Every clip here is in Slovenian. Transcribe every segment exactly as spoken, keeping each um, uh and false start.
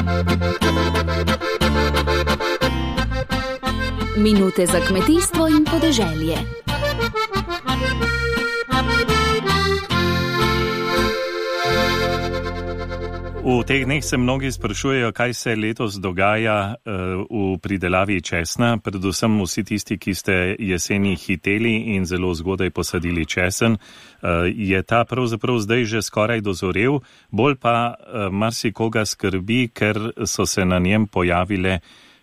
Minute za kmetijstvo in podeželje. V teh dneh se mnogi sprašujejo, kaj se letos dogaja v pridelavi česna, predvsem vsi tisti, ki ste jeseni hiteli in zelo zgodaj posadili česen. Je ta pravzaprav zdaj že skoraj dozorel, bolj pa marsikoga skrbi, ker so se na njem pojavile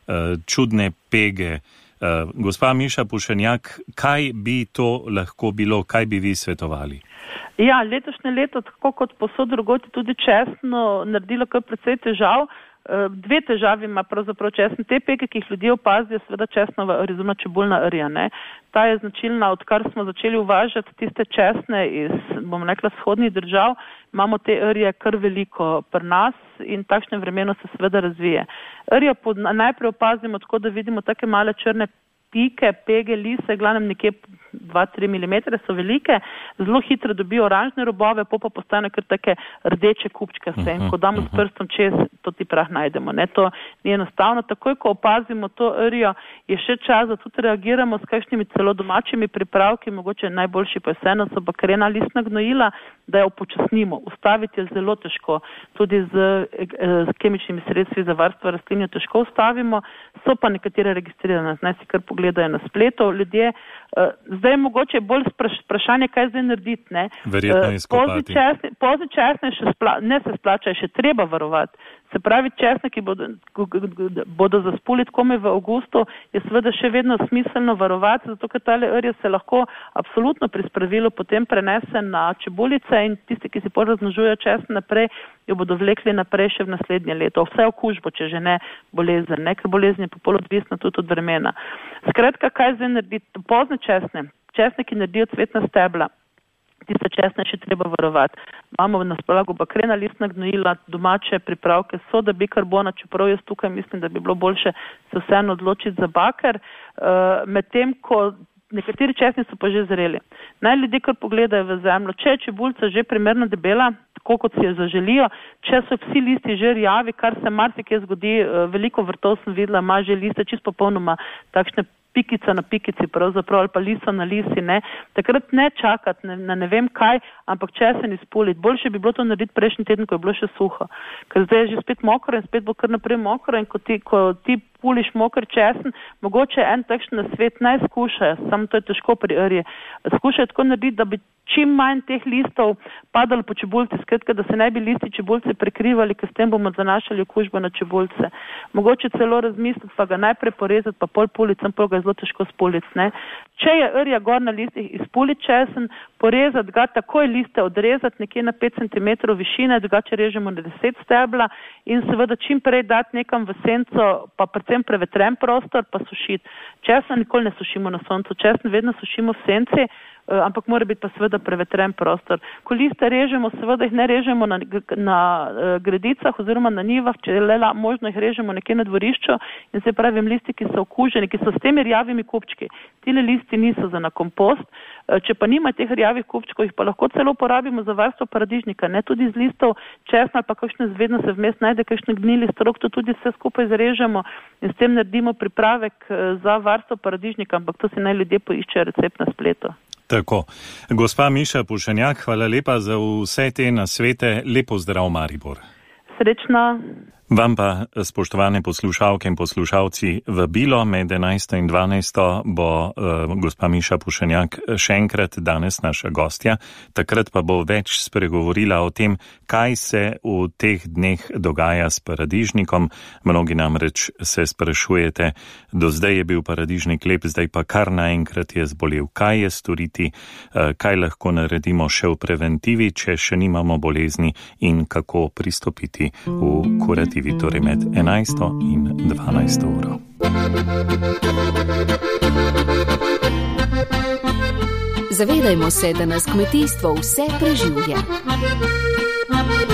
čudne pege. Gospa Miša Pušenjak, kaj bi to lahko bilo, kaj bi vi svetovali? Ja, letošnje leto, tako kot posod drugod, je tudi česno naredilo kar precej težav. Dve težavi ima pravzaprav česen. Te pege, ki jih ljudje opazijo, seveda česnova oziroma čebulna rja, ne. Ta je značilna, odkar smo začeli uvažati tiste česne iz, bom rekla, vzhodnih držav, imamo te rje kar veliko pri nas in takšne vremeno se seveda razvije. Rja najprej opazimo tako, da vidimo take male črne pike, pege, lise, glavnem nekje dva do tri milimetre so velike, zelo hitro dobijo oranžne robove, pa pa postane kar take rdeče kupčke se. In ko damo s prstom čez, to ti prah najdemo. Ne? To ni enostavno. Takoj, ko opazimo to rjo, je še čas, da tudi reagiramo s kakšnimi celo domačimi pripravki, mogoče najboljši pa vseeno so bakrena listna gnojila, da jo upočasnimo. Ustaviti je zelo težko. Tudi z, z kemičnimi sredstvi za varstvo rastlin jo težko ustavimo. So pa nekatere registrirane, naj si kar pogledajo na spletu. Ljudje, zdaj mogoče je bolj vprašanje, kaj zdaj narediti, ne? Verjetno izkopati. Pozni česne še spla, ne se splača, še treba varovati. Se pravi, česne, ki bodo, bodo zaspuli komaj v avgustu, je seveda še vedno smiselno varovati, zato ker tale rja se lahko absolutno pri spravilu potem prenese na čebulice in tisti, ki si porazmnožujejo česen naprej, jo bodo vlekli naprej še v naslednje leto. Vse okužbo, če že ne bolezen, ne? Ker bolezen je popolno odvisna tudi od vremena. Skratka, kaj zdaj narediti? Pozne česne, česne, ki naredijo cvetna stebla, tiste česne še treba varovati. Imamo na spolago bakrena listna gnojila, domače pripravke, soda bikarbona, čeprav jaz tukaj mislim, da bi bilo boljše se vseeno odločiti za baker, uh, medtem ko nekateri česni so pa že zreli. Naj ljudje kar pogledajo v zemljo. Če je čebulca že primerno debela, tako kot si jo zaželijo, če so vsi listi že rjavi, kar se marsikje zgodi, uh, veliko vrtov sem videla, ima že liste čisto popolnoma takšne pikica na pikici pravzaprav ali pa liso na lisi, ne. Takrat ne čakati na ne, ne vem kaj, ampak česen izpuliti. Boljše bi bilo to narediti prejšnji teden, ko je bilo še suho. Ker zdaj je že spet mokro in spet bo kar naprej mokro in ko ti, ko ti puliš mokr česen, mogoče en takšen nasvet naj skušajo, samo to je težko pri rji. Skušajo tako narediti, da bi čim manj teh listov padalo po čebulci, skratka, da se ne bi listi čebulce prekrivali, ker s tem bomo zanašali okužbo na čebulce. Mogoče celo razmisliti, pa ga najprej porezati, pa pol pulic, sem pol ga zelo težko spulic, ne. Če je rja gor na listih, izpuliti česen, porezati ga, takoj liste odrezati nekje na pet centimetrov višine, drugače režemo na deset stebla in seveda čim prej dati nekam v senco, pa predvsem prevetren prostor, pa sušiti. Česen nikoli ne sušimo na soncu, česen vedno sušimo v senci, ampak mora biti pa seveda prevetren prostor. Ko liste režemo, seveda jih ne režemo na, na gredicah oziroma na njivah, če je lela, možno jih režemo nekje na dvorišču in se pravim listi, ki so okuženi, ki so s temi rjavimi kupčki. Tile listi niso za na kompost, če pa nima teh rjavih kupčkov, jih pa lahko celo porabimo za varstvo paradižnika, ne tudi z listov česna ali pa kakšne zvedno se vmes najde kakšne gnili strok, to tudi vse skupaj zarežemo in s tem naredimo pripravek za varstvo paradižnika, ampak to si naj ljudje poiščejo recept na spletu. Tako. Gospa Miša Pušenjak, hvala lepa za vse te nasvete. Lepo zdrav, Maribor. Srečno. Vam pa, spoštovane poslušalke in poslušalci, vabilo med enajsto in dvanajsto bo uh, gospa Miša Pušenjak še enkrat danes naša gostja. Takrat pa bo več spregovorila o tem, kaj se v teh dneh dogaja s paradižnikom. Mnogi namreč se sprašujete, do zdaj je bil paradižnik lep, zdaj pa kar naenkrat je zbolel. Kaj je storiti, uh, kaj lahko naredimo še v preventivi, če še nimamo bolezni in kako pristopiti v kurativi. Torej med enajsto in dvanajsto uro. Zavedajmo se, da nas kmetijstvo vse preživlja.